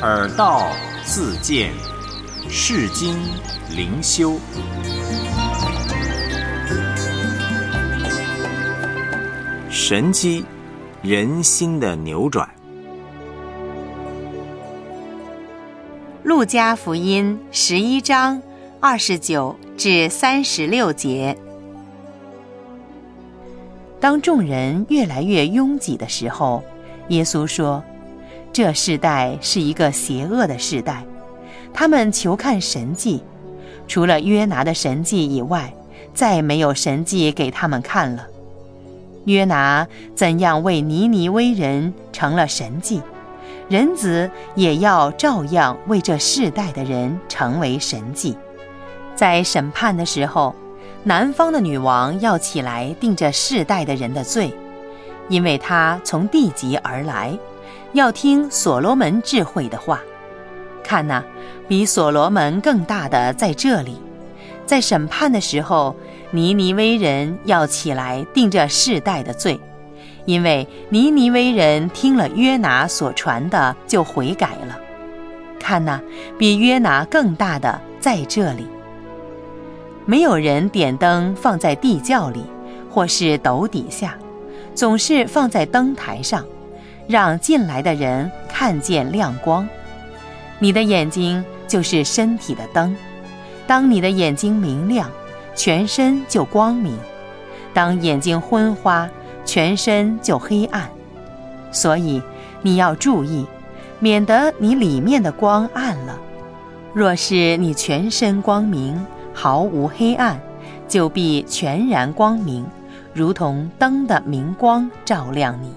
耳道自见，世经灵修。神机，人心的扭转。 路加福音11章29至36节。当众人越来越拥挤的时候，耶稣说，这世代是一个邪恶的世代，他们求看神迹，除了约拿的神迹以外，再没有神迹给他们看了。约拿怎样为尼尼微人成了神迹，人子也要照样为这世代的人成为神迹。在审判的时候，南方的女王要起来定这世代的人的罪，因为她从地极而来，要听所罗门智慧的话。看哪，比所罗门更大的在这里。在审判的时候，尼尼微人要起来定这世代的罪，因为尼尼微人听了约拿所传的就悔改了。看哪，比约拿更大的在这里。没有人点灯放在地窖里，或是斗底下，总是放在灯台上，让进来的人看见亮光。你的眼睛就是身体的灯，当你的眼睛明亮，全身就光明；当眼睛昏花，全身就黑暗。所以你要注意，免得你里面的光暗了。若是你全身光明，毫无黑暗，就必全然光明，如同灯的明光照亮你。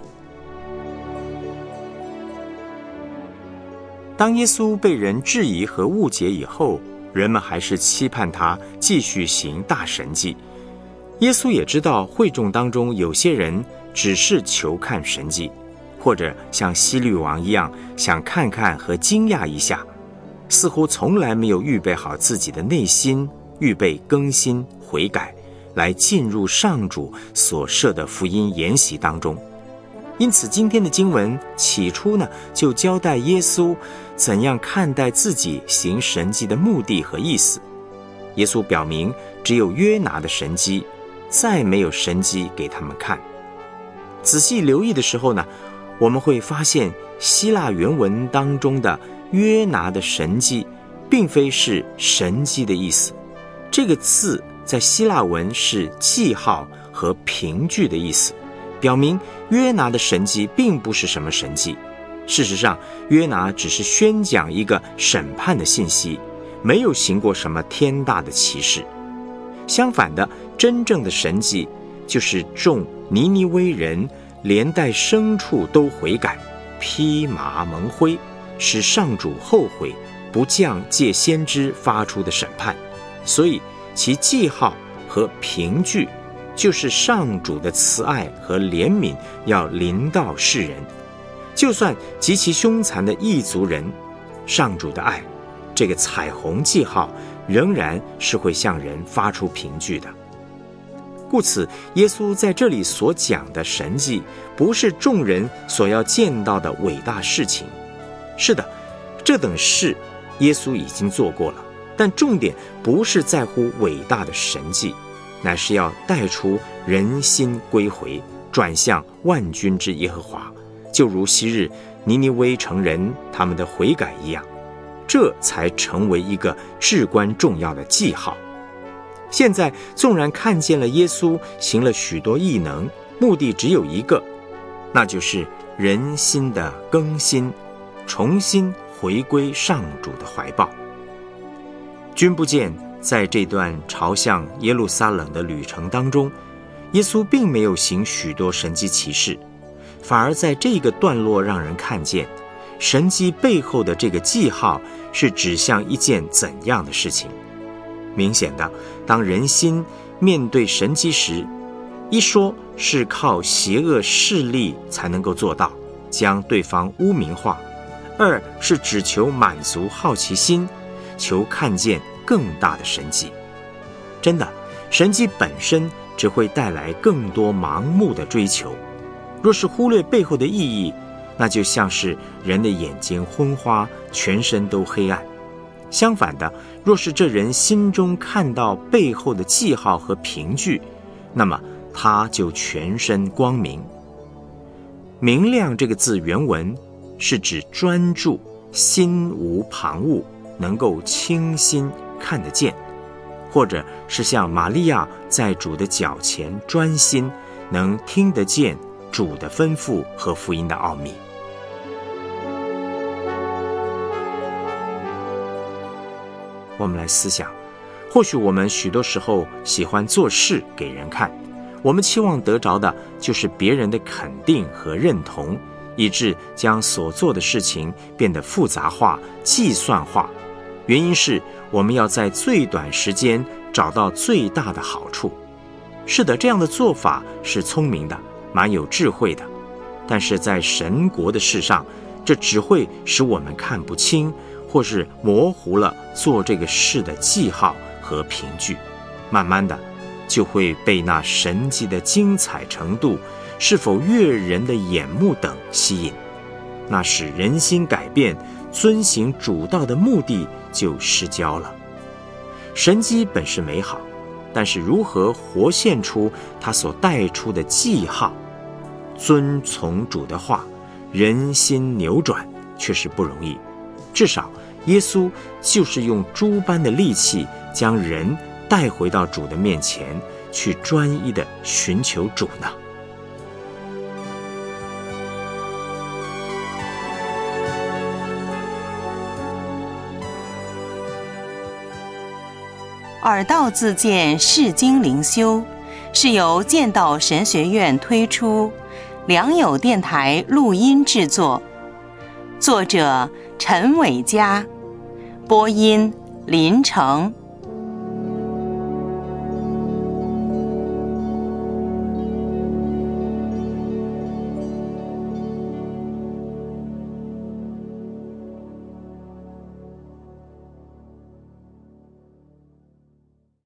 当耶稣被人质疑和误解以后，人们还是期盼他继续行大神迹。耶稣也知道会众当中有些人只是求看神迹，或者像希律王一样想看看和惊讶一下，似乎从来没有预备好自己的内心，预备更新悔改，来进入上主所设的福音研习当中。因此今天的经文起初呢，就交代耶稣怎样看待自己行神迹的目的和意思。耶稣表明只有约拿的神迹，再没有神迹给他们看。仔细留意的时候呢，我们会发现希腊原文当中的约拿的神迹并非是神迹的意思，这个字在希腊文是记号和凭据的意思，表明约拿的神迹并不是什么神迹。事实上，约拿只是宣讲一个审判的信息，没有行过什么天大的奇事。相反的，真正的神迹就是众尼尼微人连带牲畜都悔改，披麻蒙灰，使上主后悔，不降借先知发出的审判。所以其记号和凭据就是上主的慈爱和怜悯要临到世人。就算极其凶残的异族人，上主的爱，这个彩虹记号仍然是会向人发出凭据的。故此，耶稣在这里所讲的神迹，不是众人所要见到的伟大事情。是的，这等事耶稣已经做过了，但重点不是在乎伟大的神迹，乃是要带出人心归回，转向万军之耶和华，就如昔日尼尼微城人他们的悔改一样，这才成为一个至关重要的记号。现在纵然看见了耶稣行了许多异能，目的只有一个，那就是人心的更新，重新回归上主的怀抱。君不见在这段朝向耶路撒冷的旅程当中，耶稣并没有行许多神迹奇事，反而在这个段落让人看见神迹背后的这个记号是指向一件怎样的事情。明显的，当人心面对神迹时，一说是靠邪恶势力才能够做到，将对方污名化；二是只求满足好奇心，求看见更大的神迹。真的，神迹本身只会带来更多盲目的追求。若是忽略背后的意义， 那就像是人的眼睛昏花，全身都黑暗。相反的，若是这人心中看到背后的记号和凭据，那么他就全身光明。明亮这个字原文是指专注，心无旁骛，能够清心看得见，或者是像玛利亚在主的脚前专心，能听得见主的吩咐和福音的奥秘。我们来思想，或许我们许多时候喜欢做事给人看，我们期望得着的就是别人的肯定和认同，以致将所做的事情变得复杂化、计算化。原因是我们要在最短时间找到最大的好处。是的，这样的做法是聪明的，蛮有智慧的。但是在神国的事上，这只会使我们看不清，或是模糊了做这个事的记号和凭据，慢慢的就会被那神迹的精彩程度、是否悦人的眼目等吸引，那使人心改变、遵行主道的目的就失焦了。神迹本是美好，但是如何活现出它所带出的记号，遵从主的话，人心扭转却是不容易。至少耶稣就是用诸般的力气将人带回到主的面前，去专一的寻求主呢。 耳道自荐释经灵修是由剑道神学院推出，良友电台录音制作，作者陈伟嘉，播音林成。